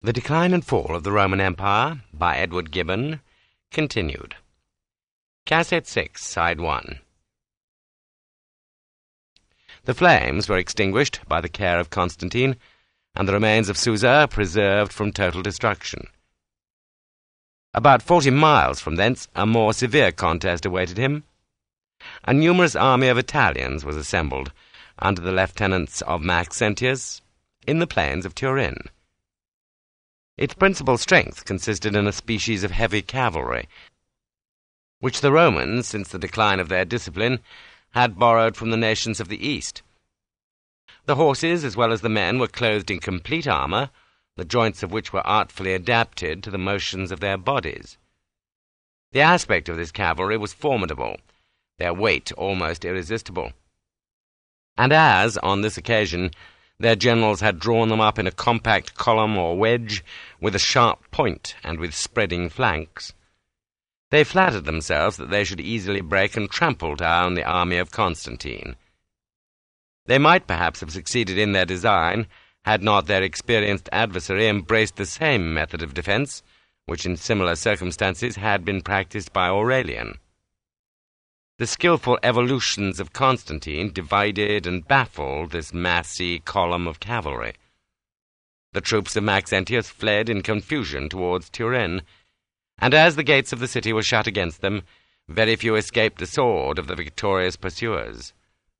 The Decline and Fall of the Roman Empire, by Edward Gibbon, continued. Cassette 6, Side 1. The flames were extinguished by the care of Constantine, and the remains of Susa preserved from total destruction. About 40 miles from thence, a more severe contest awaited him. A numerous army of Italians was assembled, under the lieutenants of Maxentius, in the plains of Turin. Its principal strength consisted in a species of heavy cavalry, which the Romans, since the decline of their discipline, had borrowed from the nations of the East. The horses, as well as the men, were clothed in complete armour, the joints of which were artfully adapted to the motions of their bodies. The aspect of this cavalry was formidable, their weight almost irresistible. And as, on this occasion, their generals had drawn them up in a compact column or wedge, with a sharp point and with spreading flanks, they flattered themselves that they should easily break and trample down the army of Constantine. They might perhaps have succeeded in their design, had not their experienced adversary embraced the same method of defence, which in similar circumstances had been practised by Aurelian. The skilful evolutions of Constantine divided and baffled this massy column of cavalry. The troops of Maxentius fled in confusion towards Turin, and as the gates of the city were shut against them, very few escaped the sword of the victorious pursuers.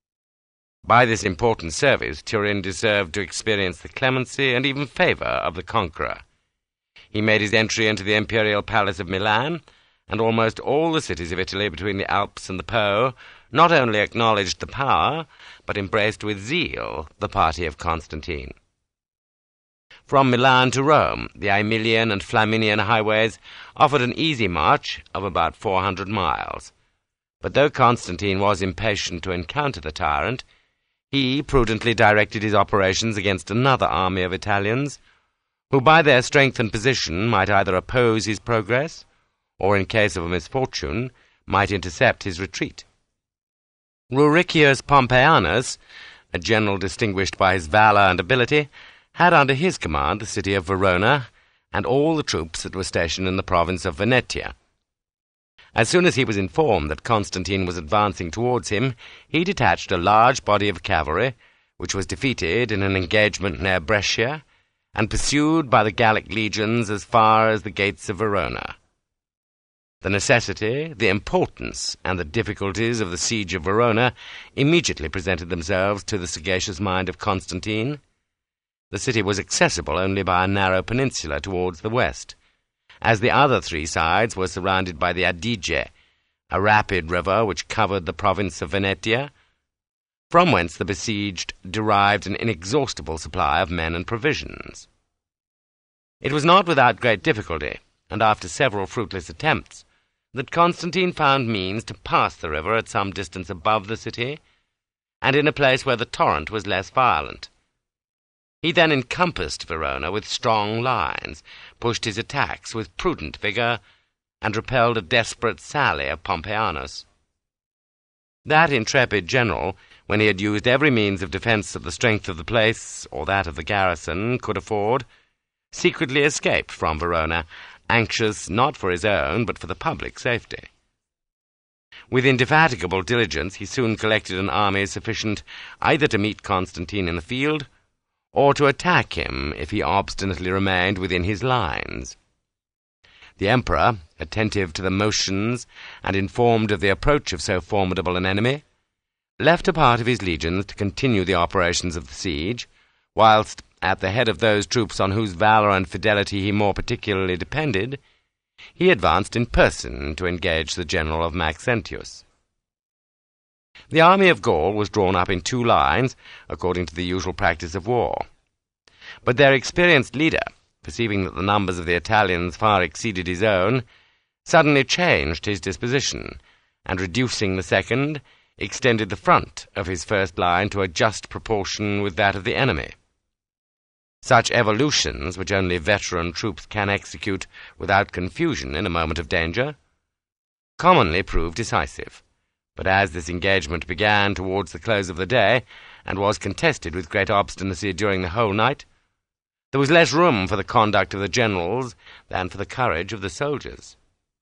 By this important service, Turin deserved to experience the clemency and even favour of the conqueror. He made his entry into the imperial palace of Milan, and almost all the cities of Italy between the Alps and the Po not only acknowledged the power, but embraced with zeal the party of Constantine. From Milan to Rome, the Aemilian and Flaminian highways offered an easy march of about 400 miles. But though Constantine was impatient to encounter the tyrant, he prudently directed his operations against another army of Italians, who by their strength and position might either oppose his progress, or in case of a misfortune, might intercept his retreat. Ruricius Pompeianus, a general distinguished by his valour and ability, had under his command the city of Verona and all the troops that were stationed in the province of Venetia. As soon as he was informed that Constantine was advancing towards him, he detached a large body of cavalry, which was defeated in an engagement near Brescia, and pursued by the Gallic legions as far as the gates of Verona. The necessity, the importance, and the difficulties of the siege of Verona immediately presented themselves to the sagacious mind of Constantine. The city was accessible only by a narrow peninsula towards the west, as the other three sides were surrounded by the Adige, a rapid river which covered the province of Venetia, from whence the besieged derived an inexhaustible supply of men and provisions. It was not without great difficulty, and after several fruitless attempts, that Constantine found means to pass the river at some distance above the city, and in a place where the torrent was less violent. He then encompassed Verona with strong lines, pushed his attacks with prudent vigour, and repelled a desperate sally of Pompeianus. That intrepid general, when he had used every means of defence of the strength of the place, or that of the garrison, could afford, secretly escaped from Verona, anxious not for his own, but for the public safety. With indefatigable diligence he soon collected an army sufficient either to meet Constantine in the field, or to attack him if he obstinately remained within his lines. The emperor, attentive to the motions and informed of the approach of so formidable an enemy, left a part of his legions to continue the operations of the siege, whilst, at the head of those troops on whose valour and fidelity he more particularly depended, he advanced in person to engage the general of Maxentius. The army of Gaul was drawn up in 2 lines, according to the usual practice of war. But their experienced leader, perceiving that the numbers of the Italians far exceeded his own, suddenly changed his disposition, and reducing the second, extended the front of his first line to a just proportion with that of the enemy. Such evolutions, which only veteran troops can execute without confusion in a moment of danger, commonly prove decisive. But as this engagement began towards the close of the day, and was contested with great obstinacy during the whole night, There was less room for the conduct of the generals than for the courage of the soldiers.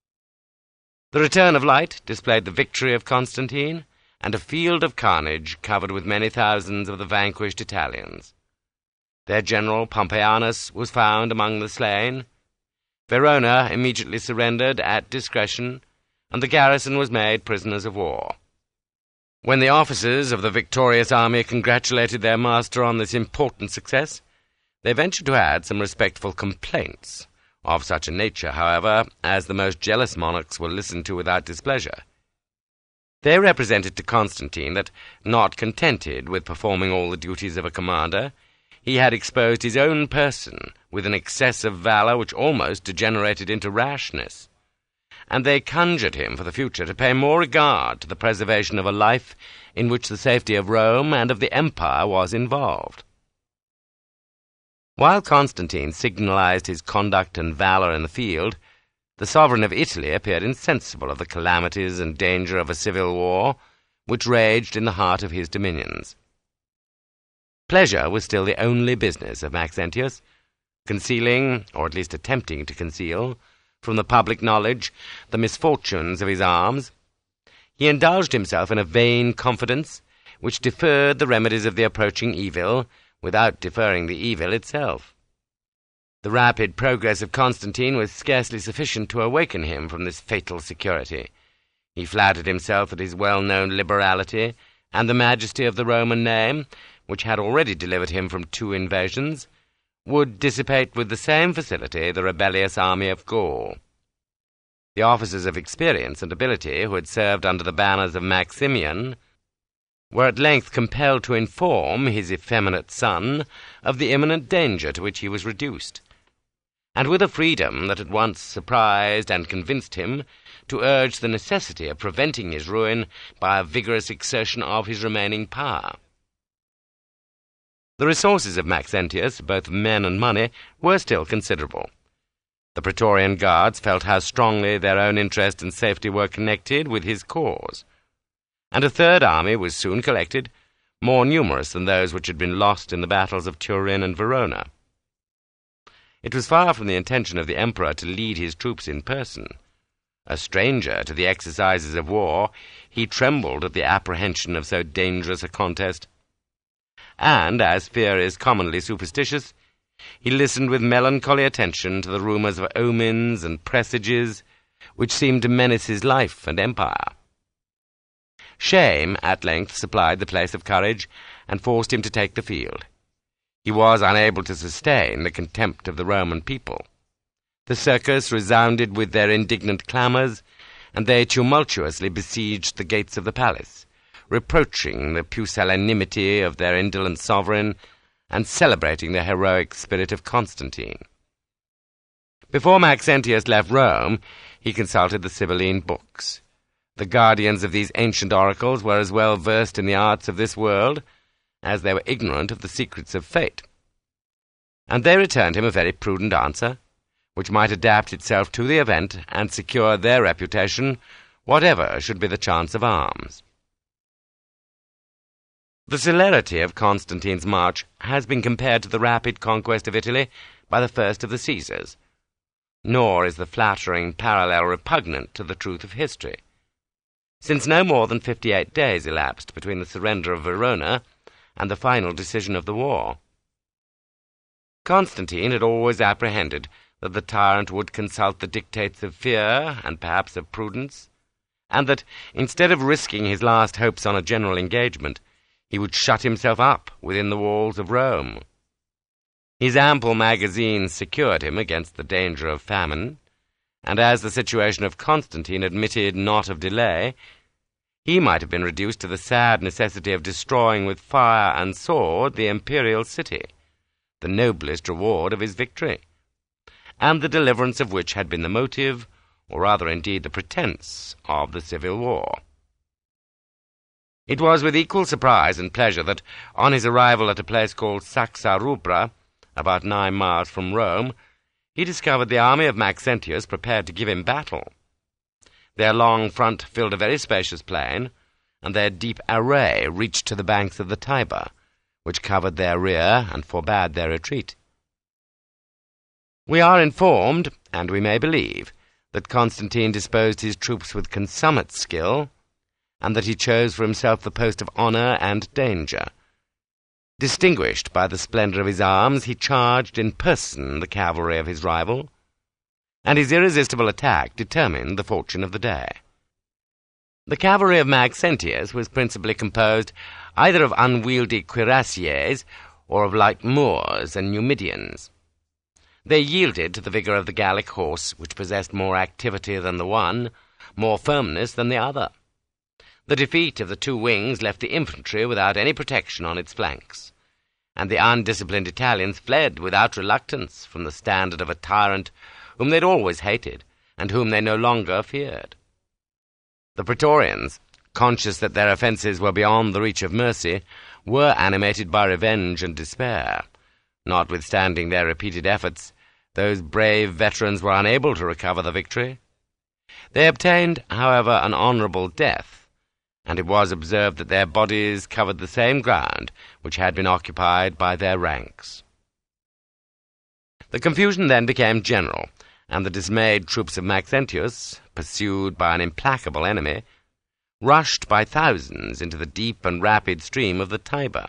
The return of light displayed the victory of Constantine, and a field of carnage covered with many thousands of the vanquished Italians. Their general, Pompeianus, was found among the slain. Verona immediately surrendered at discretion, and the garrison was made prisoners of war. When the officers of the victorious army congratulated their master on this important success, they ventured to add some respectful complaints, of such a nature, however, as the most jealous monarchs will listen to without displeasure. They represented to Constantine that, not contented with performing all the duties of a commander, he had exposed his own person with an excess of valour which almost degenerated into rashness, and they conjured him for the future to pay more regard to the preservation of a life in which the safety of Rome and of the empire was involved. While Constantine signalized his conduct and valour in the field, the sovereign of Italy appeared insensible of the calamities and danger of a civil war which raged in the heart of his dominions. Pleasure was still the only business of Maxentius, concealing, or at least attempting to conceal, from the public knowledge the misfortunes of his arms. He indulged himself in a vain confidence which deferred the remedies of the approaching evil, without deferring the evil itself. The rapid progress of Constantine was scarcely sufficient to awaken him from this fatal security. He flattered himself that his well-known liberality, and the majesty of the Roman name, which had already delivered him from 2 invasions, would dissipate with the same facility the rebellious army of Gaul. The officers of experience and ability who had served under the banners of Maximian were at length compelled to inform his effeminate son of the imminent danger to which he was reduced, and with a freedom that at once surprised and convinced him, to urge the necessity of preventing his ruin by a vigorous exertion of his remaining power. The resources of Maxentius, both men and money, were still considerable. The Praetorian Guards felt how strongly their own interest and safety were connected with his cause, and a third army was soon collected, more numerous than those which had been lost in the battles of Turin and Verona. It was far from the intention of the emperor to lead his troops in person. A stranger to the exercises of war, he trembled at the apprehension of so dangerous a contest, and, as fear is commonly superstitious, he listened with melancholy attention to the rumours of omens and presages which seemed to menace his life and empire. Shame at length supplied the place of courage, and forced him to take the field. He was unable to sustain the contempt of the Roman people. The circus resounded with their indignant clamours, and they tumultuously besieged the gates of the palace, reproaching the pusillanimity of their indolent sovereign, and celebrating the heroic spirit of Constantine. Before Maxentius left Rome, he consulted the Sibylline books. The guardians of these ancient oracles were as well versed in the arts of this world as they were ignorant of the secrets of fate, and they returned him a very prudent answer, which might adapt itself to the event and secure their reputation, whatever should be the chance of arms. The celerity of Constantine's march has been compared to the rapid conquest of Italy by the first of the Caesars, nor is the flattering parallel repugnant to the truth of history, since no more than 58 days elapsed between the surrender of Verona and the final decision of the war. Constantine had always apprehended that the tyrant would consult the dictates of fear and perhaps of prudence, and that, instead of risking his last hopes on a general engagement, he would shut himself up within the walls of Rome. His ample magazines secured him against the danger of famine, and as the situation of Constantine admitted not of delay, he might have been reduced to the sad necessity of destroying with fire and sword the imperial city, the noblest reward of his victory, and the deliverance of which had been the motive, or rather indeed the pretence, of the civil war. It was with equal surprise and pleasure that, on his arrival at a place called Saxa Rubra, about 9 miles from Rome, he discovered the army of Maxentius prepared to give him battle. Their long front filled a very spacious plain, and their deep array reached to the banks of the Tiber, which covered their rear and forbade their retreat. We are informed, and we may believe, that Constantine disposed his troops with consummate skill, and that he chose for himself the post of honour and danger. Distinguished by the splendour of his arms, he charged in person the cavalry of his rival, and his irresistible attack determined the fortune of the day. The cavalry of Maxentius was principally composed either of unwieldy cuirassiers or of light Moors and Numidians. They yielded to the vigour of the Gallic horse, which possessed more activity than the one, more firmness than the other. The defeat of the two wings left the infantry without any protection on its flanks, and the undisciplined Italians fled without reluctance from the standard of a tyrant whom they had always hated, and whom they no longer feared. The Praetorians, conscious that their offences were beyond the reach of mercy, were animated by revenge and despair. Notwithstanding their repeated efforts, those brave veterans were unable to recover the victory. They obtained, however, an honourable death, and it was observed that their bodies covered the same ground which had been occupied by their ranks. The confusion then became general, and the dismayed troops of Maxentius, pursued by an implacable enemy, rushed by thousands into the deep and rapid stream of the Tiber.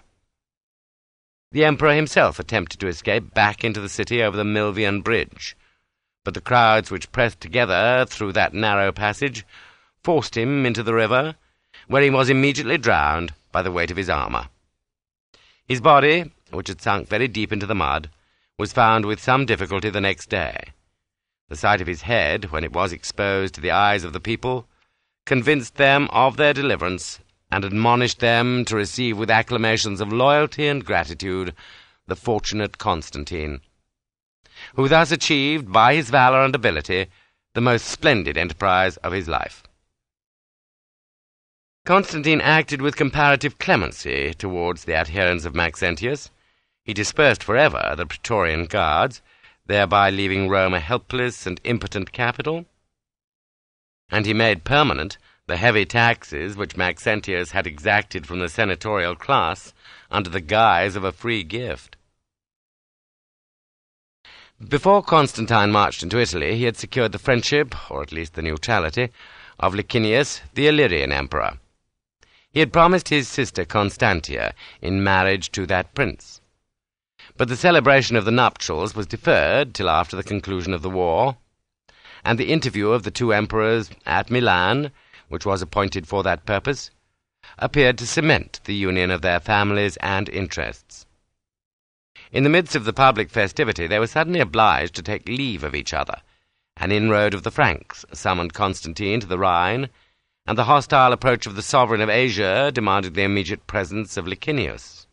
The emperor himself attempted to escape back into the city over the Milvian bridge, but the crowds which pressed together through that narrow passage forced him into the river, where he was immediately drowned by the weight of his armour. His body, which had sunk very deep into the mud, was found with some difficulty the next day. The sight of his head, when it was exposed to the eyes of the people, convinced them of their deliverance, and admonished them to receive with acclamations of loyalty and gratitude the fortunate Constantine, who thus achieved, by his valour and ability, the most splendid enterprise of his life. Constantine acted with comparative clemency towards the adherents of Maxentius. He dispersed forever the Praetorian guards, thereby leaving Rome a helpless and impotent capital, and he made permanent the heavy taxes which Maxentius had exacted from the senatorial class under the guise of a free gift. Before Constantine marched into Italy, he had secured the friendship, or at least the neutrality, of Licinius, the Illyrian emperor. He had promised his sister Constantia in marriage to that prince, but the celebration of the nuptials was deferred till after the conclusion of the war, and the interview of the two emperors at Milan, which was appointed for that purpose, appeared to cement the union of their families and interests. In the midst of the public festivity they were suddenly obliged to take leave of each other. An inroad of the Franks summoned Constantine to the Rhine, and the hostile approach of the sovereign of Asia demanded the immediate presence of Licinius.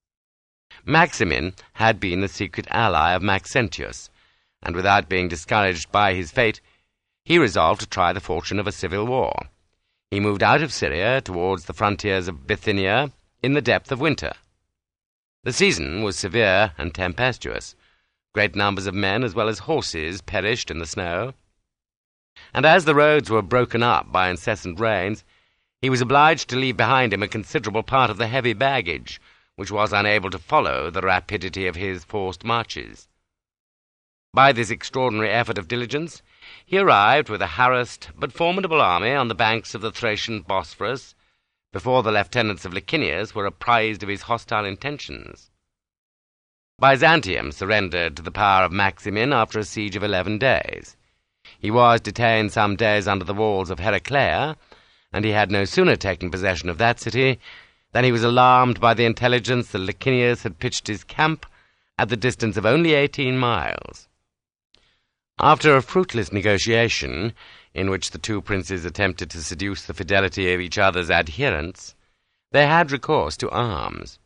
Maximin had been the secret ally of Maxentius, and without being discouraged by his fate, he resolved to try the fortune of a civil war. He moved out of Syria towards the frontiers of Bithynia in the depth of winter. The season was severe and tempestuous. Great numbers of men as well as horses perished in the snow, and as the roads were broken up by incessant rains, he was obliged to leave behind him a considerable part of the heavy baggage, which was unable to follow the rapidity of his forced marches. By this extraordinary effort of diligence, he arrived with a harassed but formidable army on the banks of the Thracian Bosphorus, before the lieutenants of Licinius were apprised of his hostile intentions. Byzantium surrendered to the power of Maximin after a siege of 11 days. He was detained some days under the walls of Heraclea, and he had no sooner taken possession of that city than he was alarmed by the intelligence that Licinius had pitched his camp at the distance of only 18 miles. After a fruitless negotiation, in which the two princes attempted to seduce the fidelity of each other's adherents, they had recourse to arms.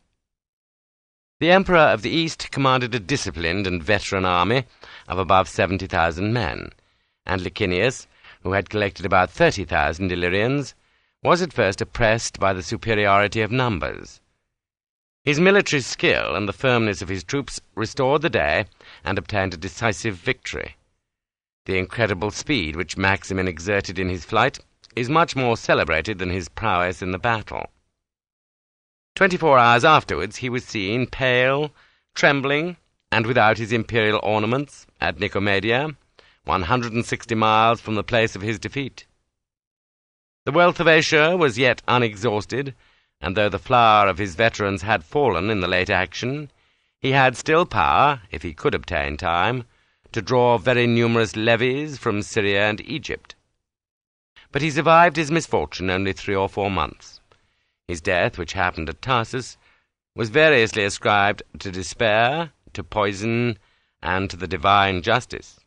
The Emperor of the East commanded a disciplined and veteran army of above 70,000 men, and Licinius, who had collected about 30,000 Illyrians, was at first oppressed by the superiority of numbers. His military skill and the firmness of his troops restored the day and obtained a decisive victory. The incredible speed which Maximin exerted in his flight is much more celebrated than his prowess in the battle. 24 hours afterwards he was seen, pale, trembling, and without his imperial ornaments, at Nicomedia, 160 miles from the place of his defeat. The wealth of Asia was yet unexhausted, and though the flower of his veterans had fallen in the late action, he had still power, if he could obtain time, to draw very numerous levies from Syria and Egypt. But he survived his misfortune only 3 or 4 months. His death, which happened at Tarsus, was variously ascribed to despair, to poison, and to the divine justice.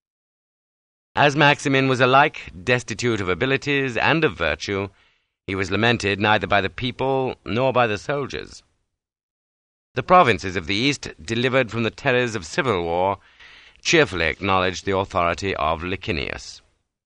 As Maximin was alike destitute of abilities and of virtue, he was lamented neither by the people nor by the soldiers. The provinces of the East, delivered from the terrors of civil war, cheerfully acknowledged the authority of Licinius.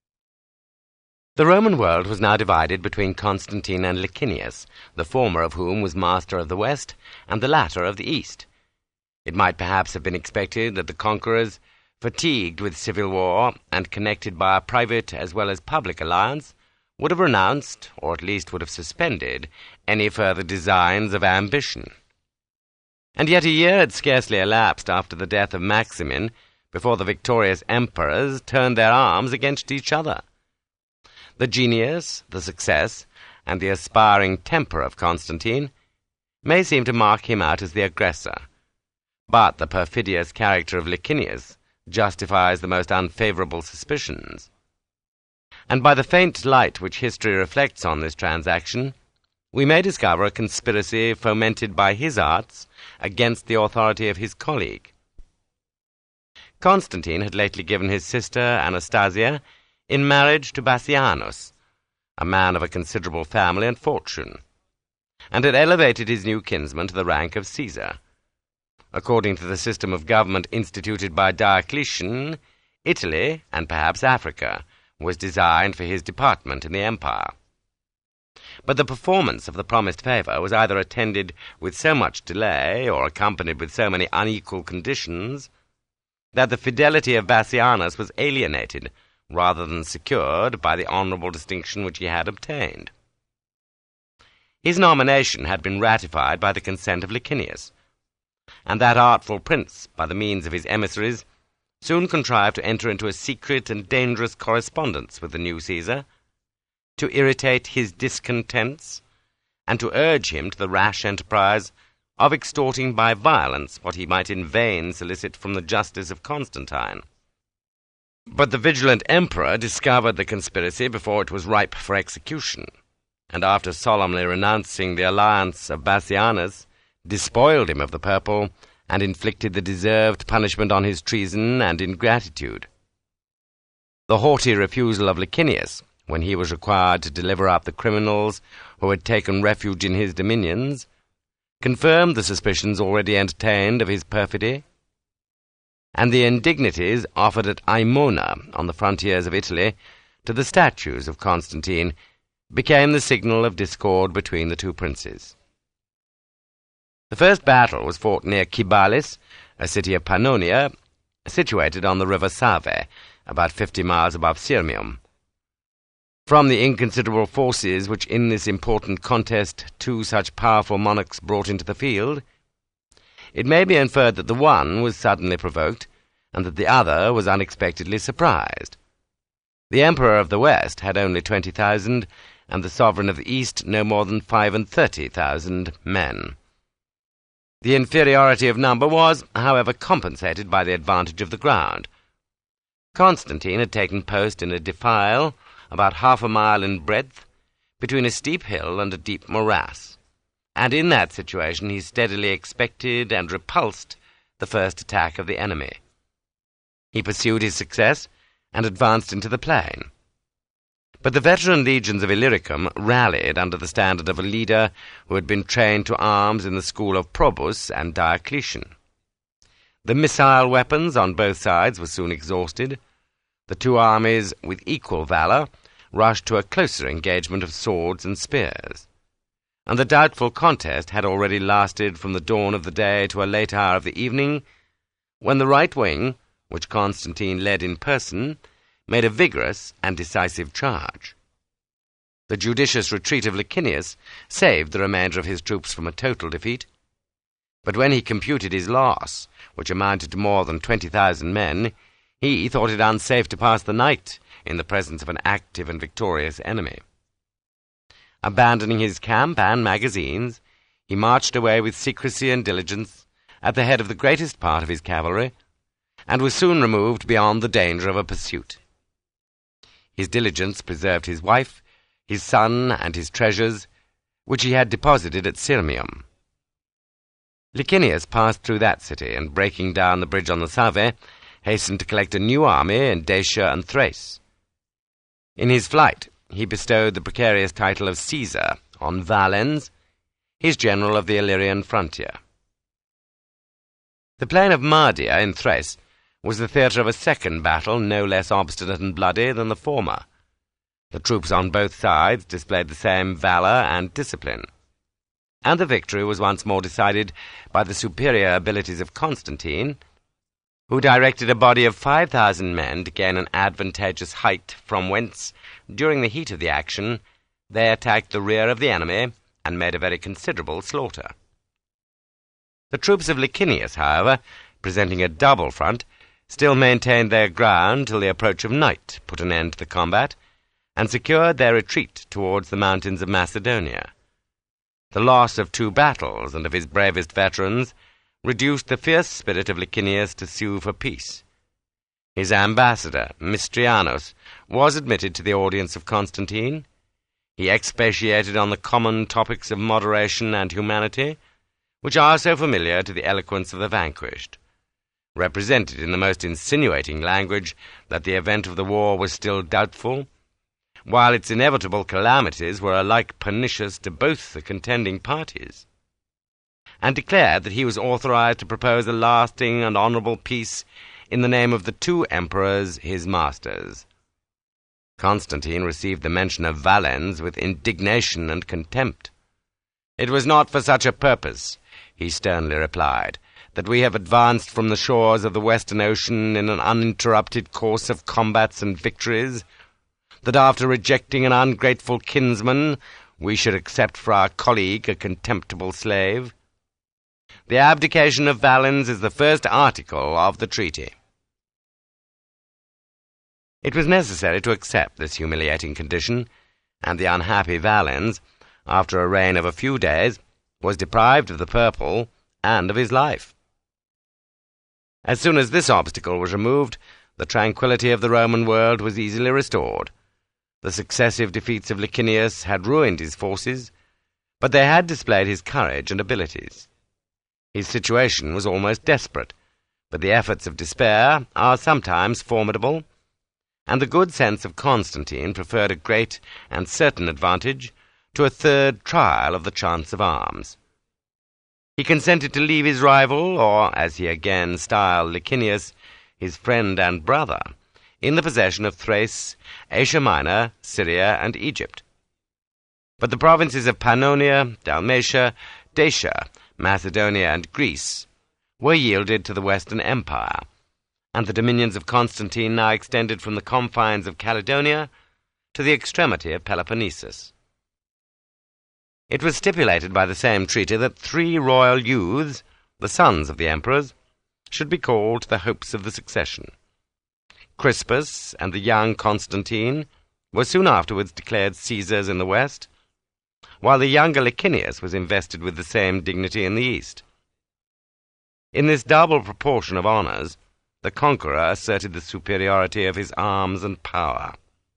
The Roman world was now divided between Constantine and Licinius, the former of whom was master of the West, and the latter of the East. It might perhaps have been expected that the conquerors, fatigued with civil war, and connected by a private as well as public alliance, would have renounced, or at least would have suspended, any further designs of ambition. And yet a year had scarcely elapsed after the death of Maximin before the victorious emperors turned their arms against each other. The genius, the success, and the aspiring temper of Constantine may seem to mark him out as the aggressor, but the perfidious character of Licinius justifies the most unfavourable suspicions. And by the faint light which history reflects on this transaction, we may discover a conspiracy fomented by his arts against the authority of his colleague. Constantine had lately given his sister Anastasia in marriage to Bassianus, a man of a considerable family and fortune, and had elevated his new kinsman to the rank of Caesar. According to the system of government instituted by Diocletian, Italy, and perhaps Africa, was designed for his department in the empire. But the performance of the promised favour was either attended with so much delay, or accompanied with so many unequal conditions, that the fidelity of Bassianus was alienated, rather than secured by the honourable distinction which he had obtained. His nomination had been ratified by the consent of Licinius, and that artful prince, by the means of his emissaries, soon contrived to enter into a secret and dangerous correspondence with the new Caesar, to irritate his discontents, and to urge him to the rash enterprise of extorting by violence what he might in vain solicit from the justice of Constantine. But the vigilant emperor discovered the conspiracy before it was ripe for execution, and after solemnly renouncing the alliance of Bassianus, despoiled him of the purple, and inflicted the deserved punishment on his treason and ingratitude. The haughty refusal of Licinius, when he was required to deliver up the criminals who had taken refuge in his dominions, confirmed the suspicions already entertained of his perfidy, and the indignities offered at Aemona, on the frontiers of Italy, to the statues of Constantine, became the signal of discord between the two princes. The first battle was fought near Cibalis, a city of Pannonia, situated on the river Save, about 50 miles above Sirmium. From the inconsiderable forces which in this important contest 2 such powerful monarchs brought into the field, it may be inferred that the one was suddenly provoked, and that the other was unexpectedly surprised. The Emperor of the West had only 20,000, and the Sovereign of the East no more than 35,000 men. The inferiority of number was, however, compensated by the advantage of the ground. Constantine had taken post in a defile about 1/2 mile in breadth, between a steep hill and a deep morass, and in that situation he steadily expected and repulsed the first attack of the enemy. He pursued his success, and advanced into the plain. But the veteran legions of Illyricum rallied under the standard of a leader who had been trained to arms in the school of Probus and Diocletian. The missile weapons on both sides were soon exhausted. The two armies, with equal valour, rushed to a closer engagement of swords and spears, and the doubtful contest had already lasted from the dawn of the day to a late hour of the evening, when the right wing, which Constantine led in person, made a vigorous and decisive charge. The judicious retreat of Licinius saved the remainder of his troops from a total defeat, But when he computed his loss, which amounted to more than 20,000 men, he thought it unsafe to pass the night in the presence of an active and victorious enemy. Abandoning his camp and magazines, he marched away with secrecy and diligence at the head of the greatest part of his cavalry, and was soon removed beyond the danger of a pursuit. His diligence preserved his wife, his son, and his treasures, which he had deposited at Sirmium. Licinius passed through that city, and breaking down the bridge on the Save, hastened to collect a new army in Dacia and Thrace. In his flight, he bestowed the precarious title of Caesar on Valens, his general of the Illyrian frontier. The plain of Mardia in Thrace was the theatre of a second battle no less obstinate and bloody than the former. The troops on both sides displayed the same valour and discipline, and the victory was once more decided by the superior abilities of Constantine, who directed a body of 5,000 men to gain an advantageous height from whence, during the heat of the action, they attacked the rear of the enemy and made a very considerable slaughter. The troops of Licinius, however, presenting a double front, still maintained their ground till the approach of night put an end to the combat, and secured their retreat towards the mountains of Macedonia. The loss of 2 battles and of his bravest veterans reduced the fierce spirit of Licinius to sue for peace. His ambassador, Mistrianus, was admitted to the audience of Constantine. He expatiated on the common topics of moderation and humanity, which are so familiar to the eloquence of the vanquished, represented in the most insinuating language that the event of the war was still doubtful, while its inevitable calamities were alike pernicious to both the contending parties, and declared that he was authorized to propose a lasting and honourable peace in the name of the 2 emperors, his masters. Constantine received the mention of Valens with indignation and contempt. "It was not for such a purpose," he sternly replied, "that we have advanced from the shores of the Western Ocean in an uninterrupted course of combats and victories, that after rejecting an ungrateful kinsman, we should accept for our colleague a contemptible slave. The abdication of Valens is the first article of the treaty." It was necessary to accept this humiliating condition, and the unhappy Valens, after a reign of a few days, was deprived of the purple and of his life. As soon as this obstacle was removed, the tranquillity of the Roman world was easily restored. The successive defeats of Licinius had ruined his forces, but they had displayed his courage and abilities. His situation was almost desperate, but the efforts of despair are sometimes formidable, and the good sense of Constantine preferred a great and certain advantage to a third trial of the chance of arms. He consented to leave his rival, or, as he again styled Licinius, his friend and brother, in the possession of Thrace, Asia Minor, Syria, and Egypt. But the provinces of Pannonia, Dalmatia, Dacia, Macedonia, and Greece were yielded to the Western Empire, and the dominions of Constantine now extended from the confines of Caledonia to the extremity of Peloponnesus. It was stipulated by the same treaty that 3 royal youths, the sons of the emperors, should be called to the hopes of the succession. Crispus and the young Constantine were soon afterwards declared Caesars in the west, while the younger Licinius was invested with the same dignity in the east. In this double proportion of honours, the conqueror asserted the superiority of his arms and power.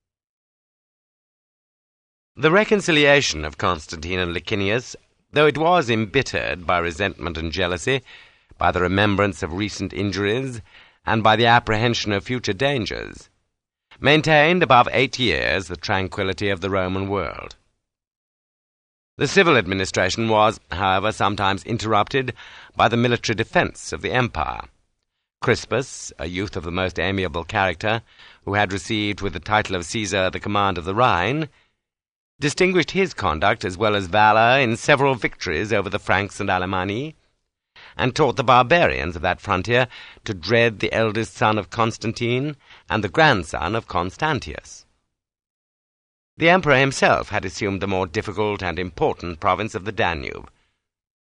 The reconciliation of Constantine and Licinius, though it was embittered by resentment and jealousy, by the remembrance of recent injuries, and by the apprehension of future dangers, maintained above 8 years the tranquillity of the Roman world. The civil administration was, however, sometimes interrupted by the military defence of the empire. Crispus, a youth of the most amiable character, who had received with the title of Caesar the command of the Rhine, distinguished his conduct as well as valour in several victories over the Franks and Alemanni, and taught the barbarians of that frontier to dread the eldest son of Constantine and the grandson of Constantius. The emperor himself had assumed the more difficult and important province of the Danube.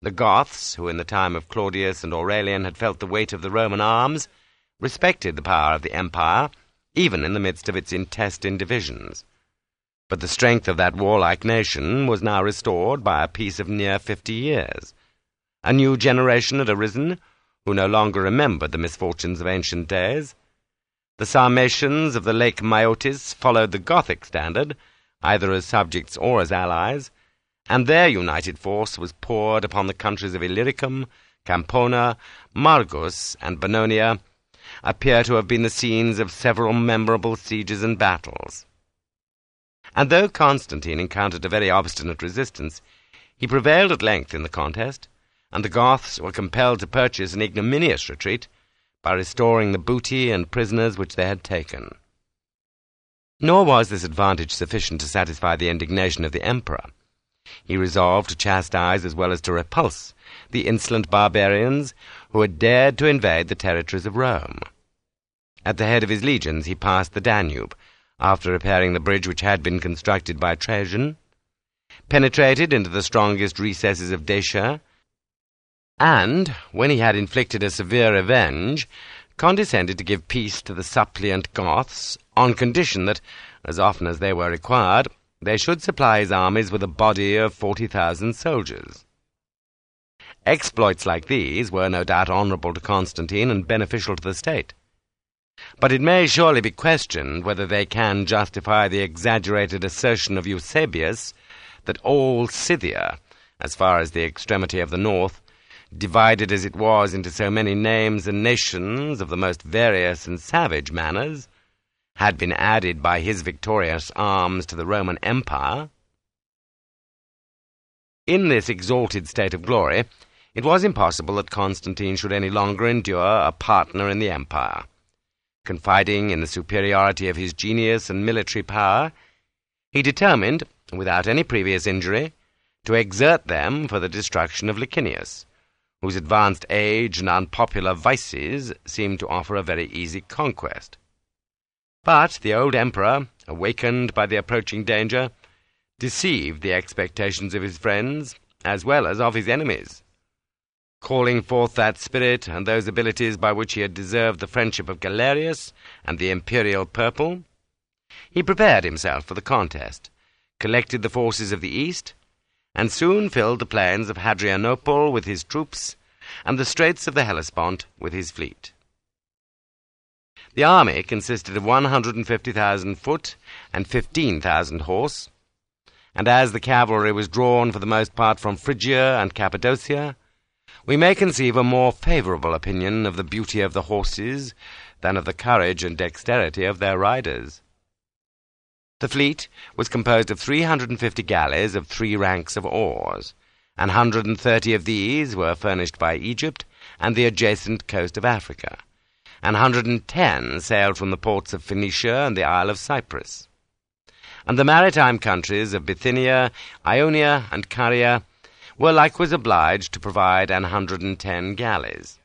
The Goths, who in the time of Claudius and Aurelian had felt the weight of the Roman arms, respected the power of the empire, even in the midst of its intestine divisions. But the strength of that warlike nation was now restored by a peace of near 50 years. A new generation had arisen, who no longer remembered the misfortunes of ancient days. The Sarmatians of the Lake Maeotis followed the Gothic standard, either as subjects or as allies, and their united force was poured upon the countries of Illyricum, Campona, Margus, and Bononia, appear to have been the scenes of several memorable sieges and battles. And though Constantine encountered a very obstinate resistance, he prevailed at length in the contest, and the Goths were compelled to purchase an ignominious retreat by restoring the booty and prisoners which they had taken. Nor was this advantage sufficient to satisfy the indignation of the emperor. He resolved to chastise as well as to repulse the insolent barbarians who had dared to invade the territories of Rome. At the head of his legions he passed the Danube, after repairing the bridge which had been constructed by Trajan, penetrated into the strongest recesses of Dacia, and, when he had inflicted a severe revenge, condescended to give peace to the suppliant Goths, on condition that, as often as they were required, they should supply his armies with a body of 40,000 soldiers. Exploits like these were no doubt honourable to Constantine and beneficial to the state. But it may surely be questioned whether they can justify the exaggerated assertion of Eusebius that all Scythia, as far as the extremity of the north, divided as it was into so many names and nations of the most various and savage manners, had been added by his victorious arms to the Roman Empire. In this exalted state of glory, it was impossible that Constantine should any longer endure a partner in the empire. Confiding in the superiority of his genius and military power, he determined, without any previous injury, to exert them for the destruction of Licinius, whose advanced age and unpopular vices seemed to offer a very easy conquest. But the old emperor, awakened by the approaching danger, deceived the expectations of his friends as well as of his enemies. Calling forth that spirit and those abilities by which he had deserved the friendship of Galerius and the imperial purple, he prepared himself for the contest, collected the forces of the east, and soon filled the plains of Hadrianople with his troops, and the straits of the Hellespont with his fleet. The army consisted of 150,000 foot and 15,000 horse, and as the cavalry was drawn for the most part from Phrygia and Cappadocia, we may conceive a more favourable opinion of the beauty of the horses than of the courage and dexterity of their riders. The fleet was composed of 350 galleys of 3 ranks of oars, and 130 of these were furnished by Egypt and the adjacent coast of Africa, and 110 sailed from the ports of Phoenicia and the Isle of Cyprus. And the maritime countries of Bithynia, Ionia, and Caria were likewise obliged to provide 110 galleys.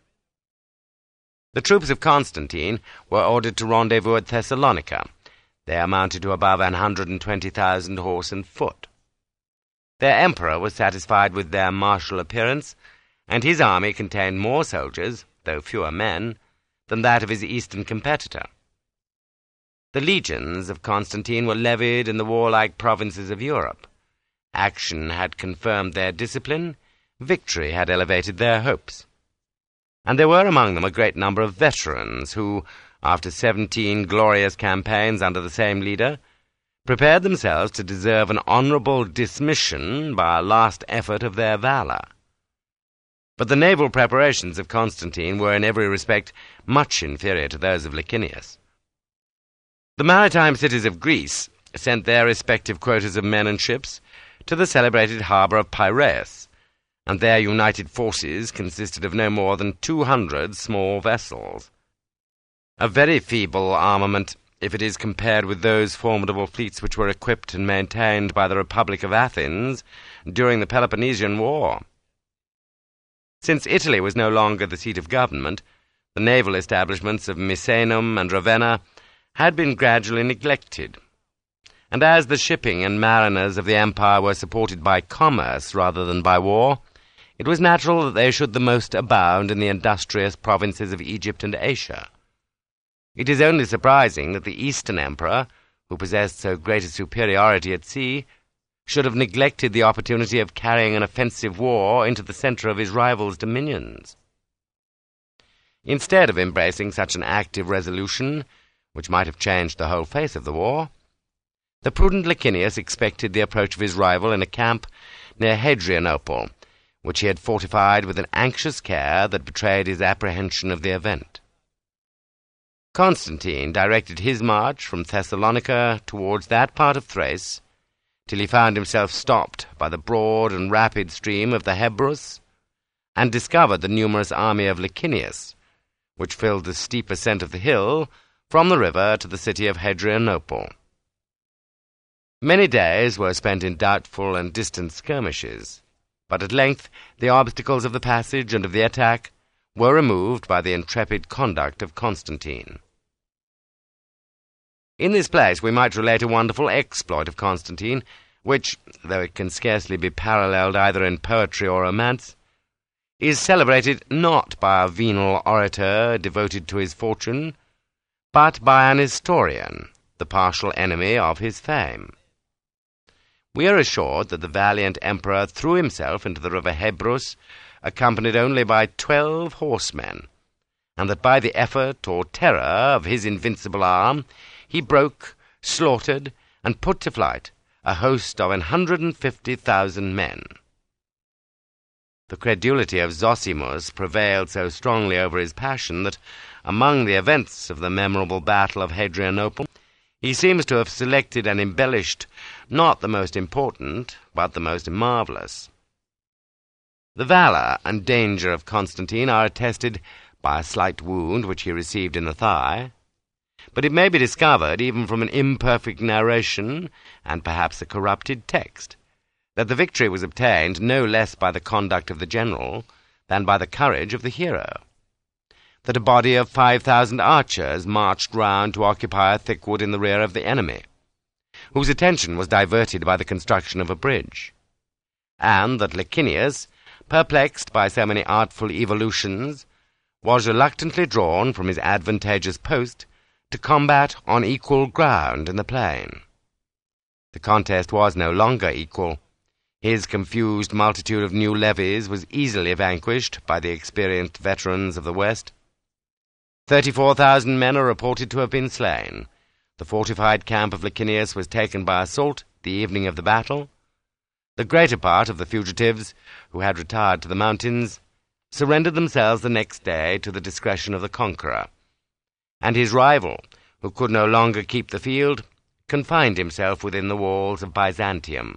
The troops of Constantine were ordered to rendezvous at Thessalonica. They amounted to above 120,000 horse and foot. Their emperor was satisfied with their martial appearance, and his army contained more soldiers, though fewer men, than that of his eastern competitor. The legions of Constantine were levied in the warlike provinces of Europe. Action had confirmed their discipline, victory had elevated their hopes. And there were among them a great number of veterans who, after 17 glorious campaigns under the same leader, prepared themselves to deserve an honourable dismission by a last effort of their valour. But the naval preparations of Constantine were in every respect much inferior to those of Licinius. The maritime cities of Greece sent their respective quotas of men and ships to the celebrated harbour of Piraeus, and their united forces consisted of no more than 200 small vessels. A very feeble armament, if it is compared with those formidable fleets which were equipped and maintained by the Republic of Athens during the Peloponnesian War. Since Italy was no longer the seat of government, the naval establishments of Misenum and Ravenna had been gradually neglected, and as the shipping and mariners of the empire were supported by commerce rather than by war, it was natural that they should the most abound in the industrious provinces of Egypt and Asia. It is only surprising that the Eastern Emperor, who possessed so great a superiority at sea, should have neglected the opportunity of carrying an offensive war into the centre of his rival's dominions. Instead of embracing such an active resolution, which might have changed the whole face of the war, the prudent Licinius expected the approach of his rival in a camp near Hadrianople, which he had fortified with an anxious care that betrayed his apprehension of the event. Constantine directed his march from Thessalonica towards that part of Thrace, till he found himself stopped by the broad and rapid stream of the Hebrus, and discovered the numerous army of Licinius, which filled the steep ascent of the hill from the river to the city of Hadrianople. Many days were spent in doubtful and distant skirmishes, but at length the obstacles of the passage and of the attack were removed by the intrepid conduct of Constantine. In this place we might relate a wonderful exploit of Constantine, which, though it can scarcely be paralleled either in poetry or romance, is celebrated not by a venal orator devoted to his fortune, but by an historian, the partial enemy of his fame. We are assured that the valiant emperor threw himself into the river Hebrus, accompanied only by 12 horsemen, and that by the effort or terror of his invincible arm he broke, slaughtered, and put to flight a host of 150,000 men. The credulity of Zosimus prevailed so strongly over his passion that, among the events of the memorable battle of Hadrianople, he seems to have selected and embellished not the most important, but the most marvellous. The valour and danger of Constantine are attested by a slight wound which he received in the thigh, but it may be discovered, even from an imperfect narration, and perhaps a corrupted text, that the victory was obtained no less by the conduct of the general than by the courage of the hero, that a body of 5,000 archers marched round to occupy a thick wood in the rear of the enemy, whose attention was diverted by the construction of a bridge, and that Licinius, perplexed by so many artful evolutions, was reluctantly drawn from his advantageous post to combat on equal ground in the plain. The contest was no longer equal. His confused multitude of new levies was easily vanquished by the experienced veterans of the West. 34,000 men are reported to have been slain. The fortified camp of Licinius was taken by assault the evening of the battle. The greater part of the fugitives, who had retired to the mountains, surrendered themselves the next day to the discretion of the conqueror, and his rival, who could no longer keep the field, confined himself within the walls of Byzantium.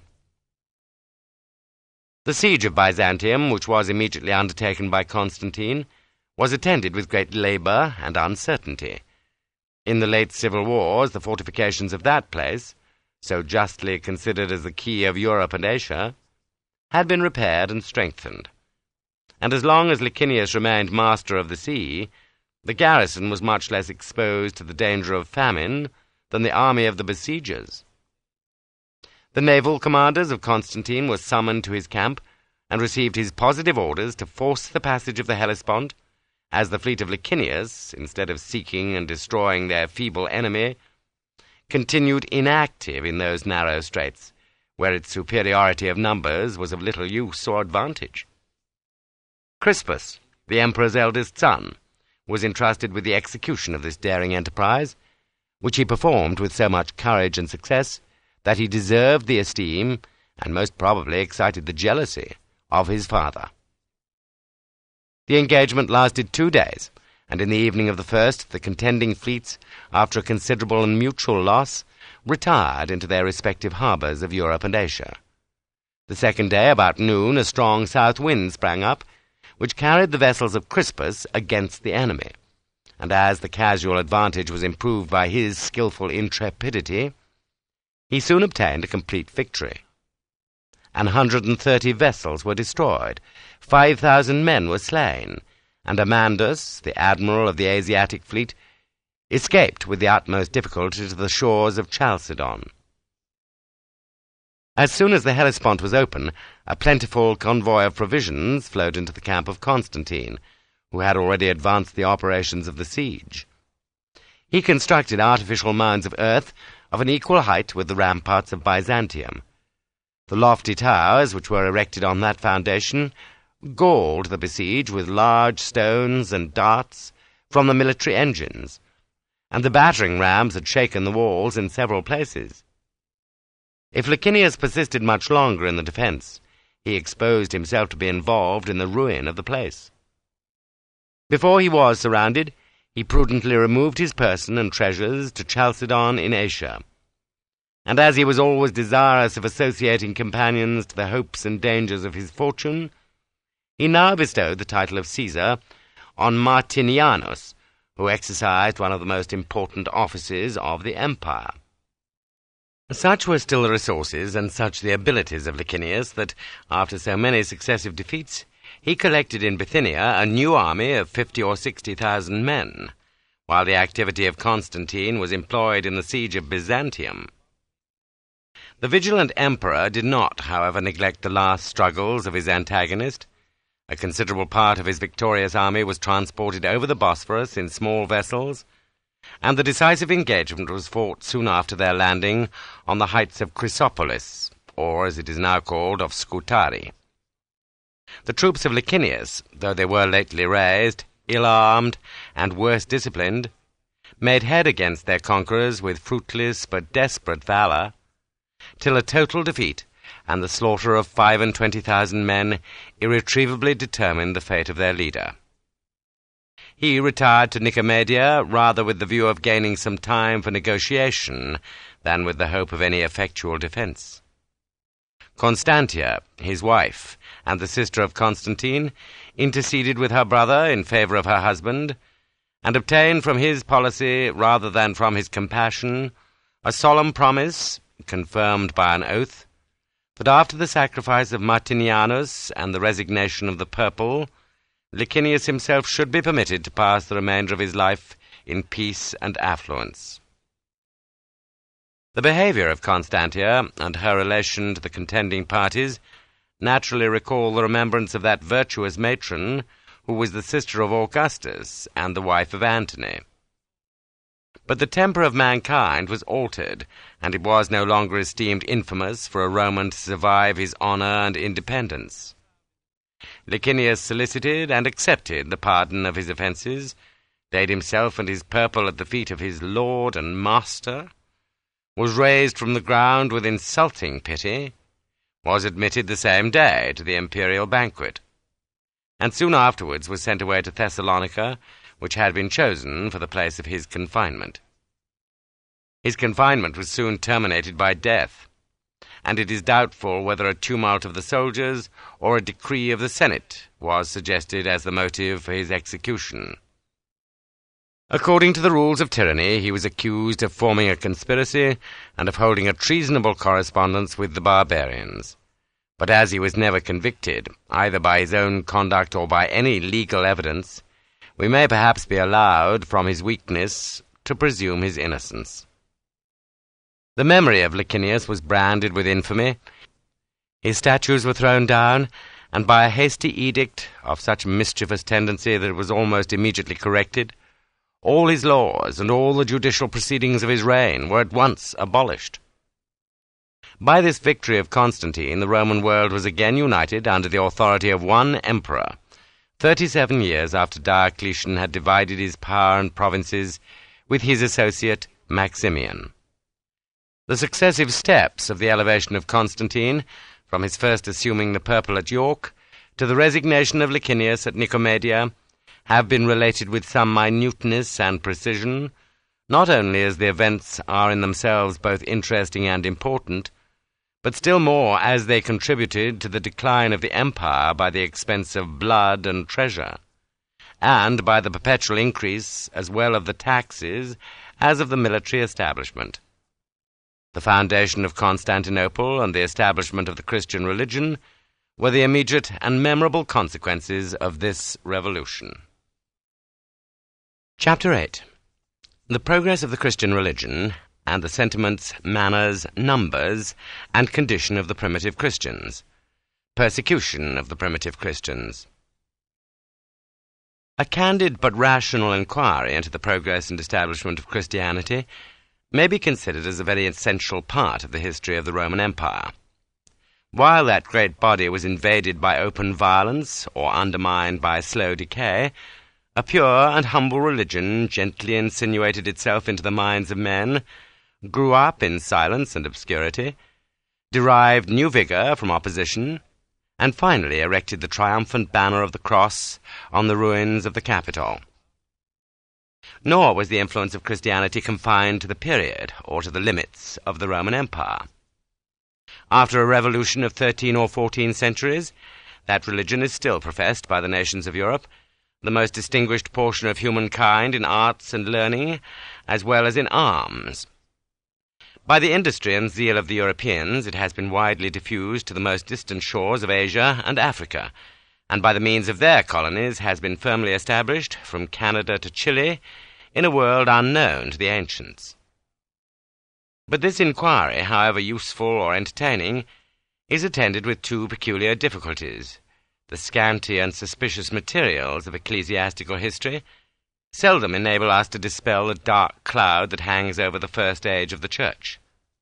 The siege of Byzantium, which was immediately undertaken by Constantine, was attended with great labour and uncertainty. In the late civil wars, the fortifications of that place, so justly considered as the key of Europe and Asia, had been repaired and strengthened, and as long as Licinius remained master of the sea, the garrison was much less exposed to the danger of famine than the army of the besiegers. The naval commanders of Constantine were summoned to his camp, and received his positive orders to force the passage of the Hellespont, as the fleet of Licinius, instead of seeking and destroying their feeble enemy, continued inactive in those narrow straits, where its superiority of numbers was of little use or advantage. Crispus, the emperor's eldest son, was entrusted with the execution of this daring enterprise, which he performed with so much courage and success that he deserved the esteem, and most probably excited the jealousy, of his father. The engagement lasted 2 days, and in the evening of the first, the contending fleets, after a considerable and mutual loss, retired into their respective harbours of Europe and Asia. The second day, about noon, a strong south wind sprang up, which carried the vessels of Crispus against the enemy, and as the casual advantage was improved by his skilful intrepidity, he soon obtained a complete victory. 130 vessels were destroyed, 5,000 men were slain, and Amandus, the admiral of the Asiatic fleet, escaped with the utmost difficulty to the shores of Chalcedon. As soon as the Hellespont was open, a plentiful convoy of provisions flowed into the camp of Constantine, who had already advanced the operations of the siege. He constructed artificial mounds of earth of an equal height with the ramparts of Byzantium. The lofty towers, which were erected on that foundation, galled the besieged with large stones and darts from the military engines, and the battering rams had shaken the walls in several places. If Licinius persisted much longer in the defence, he exposed himself to be involved in the ruin of the place. Before he was surrounded, he prudently removed his person and treasures to Chalcedon in Asia, and as he was always desirous of associating companions to the hopes and dangers of his fortune, he now bestowed the title of Caesar on Martinianus, who exercised one of the most important offices of the empire. Such were still the resources and such the abilities of Licinius that, after so many successive defeats, he collected in Bithynia a new army of 50 or 60,000 men, while the activity of Constantine was employed in the siege of Byzantium. The vigilant emperor did not, however, neglect the last struggles of his antagonist. A considerable part of his victorious army was transported over the Bosphorus in small vessels, and the decisive engagement was fought soon after their landing on the heights of Chrysopolis, or, as it is now called, of Scutari. The troops of Licinius, though they were lately raised, ill-armed, and worse disciplined, made head against their conquerors with fruitless but desperate valour, till a total defeat and the slaughter of 25,000 men irretrievably determined the fate of their leader. He retired to Nicomedia rather with the view of gaining some time for negotiation than with the hope of any effectual defence. Constantia, his wife, and the sister of Constantine, interceded with her brother in favour of her husband, and obtained from his policy rather than from his compassion a solemn promise, confirmed by an oath, that after the sacrifice of Martinianus and the resignation of the purple, Licinius himself should be permitted to pass the remainder of his life in peace and affluence. The behaviour of Constantia and her relation to the contending parties naturally recall the remembrance of that virtuous matron who was the sister of Augustus and the wife of Antony. But the temper of mankind was altered, and it was no longer esteemed infamous for a Roman to survive his honour and independence. Licinius solicited and accepted the pardon of his offences, laid himself and his purple at the feet of his lord and master, was raised from the ground with insulting pity, was admitted the same day to the imperial banquet, and soon afterwards was sent away to Thessalonica, which had been chosen for the place of his confinement. His confinement was soon terminated by death, and it is doubtful whether a tumult of the soldiers or a decree of the Senate was suggested as the motive for his execution. According to the rules of tyranny, he was accused of forming a conspiracy and of holding a treasonable correspondence with the barbarians. But as he was never convicted, either by his own conduct or by any legal evidence, we may perhaps be allowed, from his weakness, to presume his innocence. The memory of Licinius was branded with infamy. His statues were thrown down, and by a hasty edict of such mischievous tendency that it was almost immediately corrected, all his laws and all the judicial proceedings of his reign were at once abolished. By this victory of Constantine, the Roman world was again united under the authority of one emperor, 37 years after Diocletian had divided his power and provinces with his associate Maximian. The successive steps of the elevation of Constantine, from his first assuming the purple at York to the resignation of Licinius at Nicomedia, have been related with some minuteness and precision, not only as the events are in themselves both interesting and important, but still more as they contributed to the decline of the empire by the expense of blood and treasure, and by the perpetual increase as well of the taxes as of the military establishment. The foundation of Constantinople and the establishment of the Christian religion were the immediate and memorable consequences of this revolution. Chapter 8. The progress of the Christian religion and the sentiments, manners, numbers, and condition of the primitive Christians. Persecution of the primitive Christians. A candid but rational inquiry into the progress and establishment of Christianity may be considered as a very essential part of the history of the Roman Empire. While that great body was invaded by open violence or undermined by slow decay, a pure and humble religion gently insinuated itself into the minds of men, grew up in silence and obscurity, derived new vigor from opposition, and finally erected the triumphant banner of the cross on the ruins of the Capitol. Nor was the influence of Christianity confined to the period or to the limits of the Roman Empire. After a revolution of 13 or 14 centuries, that religion is still professed by the nations of Europe, the most distinguished portion of humankind in arts and learning, as well as in arms. By the industry and zeal of the Europeans, it has been widely diffused to the most distant shores of Asia and Africa, and by the means of their colonies has been firmly established, from Canada to Chile, in a world unknown to the ancients. But this inquiry, however useful or entertaining, is attended with two peculiar difficulties. The scanty and suspicious materials of ecclesiastical history seldom enable us to dispel the dark cloud that hangs over the first age of the Church.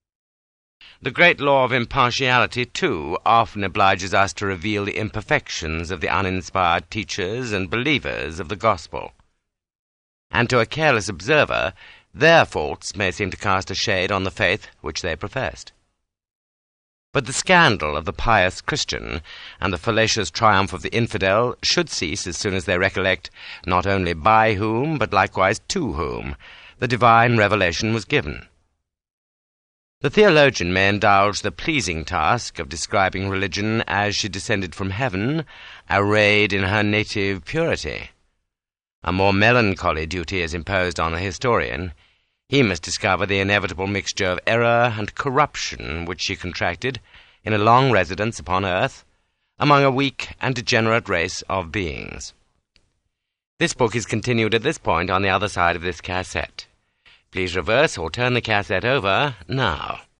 The great law of impartiality, too, often obliges us to reveal the imperfections of the uninspired teachers and believers of the gospel. And to a careless observer, their faults may seem to cast a shade on the faith which they professed. But the scandal of the pious Christian and the fallacious triumph of the infidel should cease as soon as they recollect not only by whom, but likewise to whom, the divine revelation was given. The theologian may indulge the pleasing task of describing religion as she descended from heaven, arrayed in her native purity. A more melancholy duty is imposed on the historian. He must discover the inevitable mixture of error and corruption which she contracted in a long residence upon earth among a weak and degenerate race of beings. This book is continued at this point on the other side of this cassette. Please reverse or turn the cassette over now.